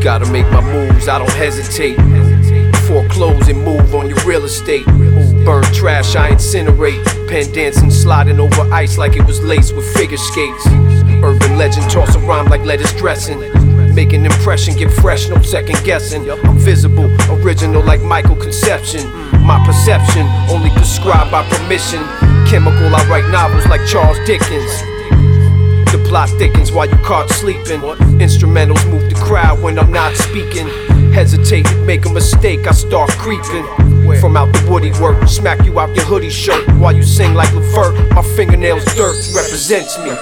Gotta make my moves, I don't hesitate. Foreclose and move on your real estate. Burn trash, I incinerate. Pen dancing, sliding over ice like it was laced with figure skates. Urban legend, toss a rhyme like lettuce dressing. Make an impression, get fresh, no second guessing. I'm visible, original like Michael Conception. My perception, only prescribed by permission. Chemical, I write novels like Charles Dickens. The plot thickens while you caught sleeping. Instrumentals move the crowd when I'm not speaking. Hesitate, make a mistake, I start creeping. From out the woody work, smack you out your hoodie shirt while you sing like Levert. My fingernails dirt represents me.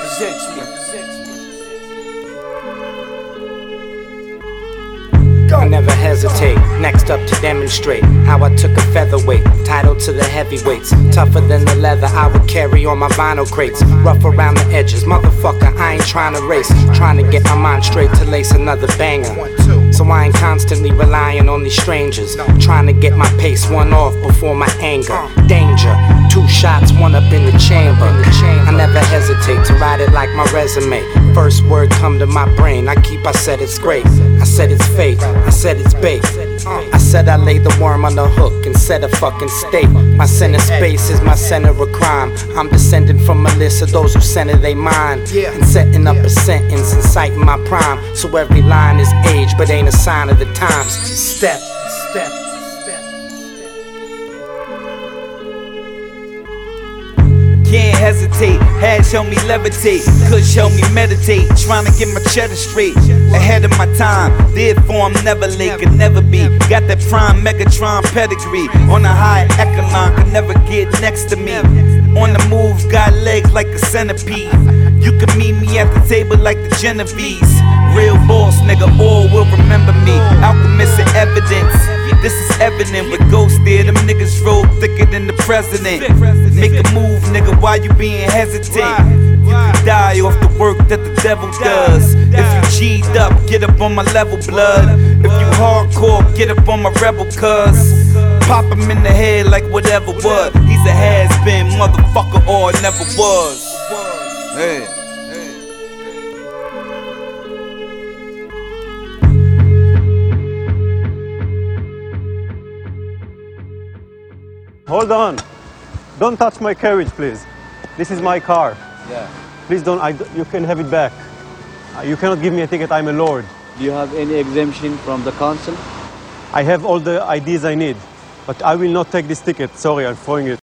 I never hesitate, next up to demonstrate how I took a featherweight, title to the heavyweights. Tougher than the leather I would carry on my vinyl crates. Rough around the edges, motherfucker, I ain't trying to race. Trying to get my mind straight to lace another banger. So I ain't constantly relying on these strangers. Trying to get my pace one off before my anger. Danger, 2 shots, 1 up in the chamber. I never hesitate to write it like my resume. First word come to my brain, I said it's great. I said it's fate, I said it's bait. I said I laid the worm on the hook and set a fucking state. My center space is my center of crime. I'm descending from a list of those who center they mind. And setting up a sentence, inciting my prime. So every line is age, but ain't a sign of the times. Step, step. Can't hesitate, hash help me levitate, kush help me meditate, trying to get my cheddar straight, ahead of my time, therefore I'm never late, could never be, got that prime Megatron pedigree, on a high echelon, could never get next to me, on the move, got legs like a centipede, you can meet me at the table like the Genovese, real boss nigga, all will remember me, alchemist of evidence. This is evident with ghosts there, them niggas roll thicker than the president. Make a move, nigga, why you being hesitant? You can die off the work that the devil does. If you G'd up, get up on my level, blood. If you hardcore, get up on my rebel, cuz pop him in the head like whatever was. He's a has-been motherfucker or never was. Hey. Hold on. Don't touch my carriage, please. This is my car. Yeah. Please don't, you can have it back. You cannot give me a ticket, I'm a lord. Do you have any exemption from the council? I have all the IDs I need, but I will not take this ticket. Sorry, I'm throwing it.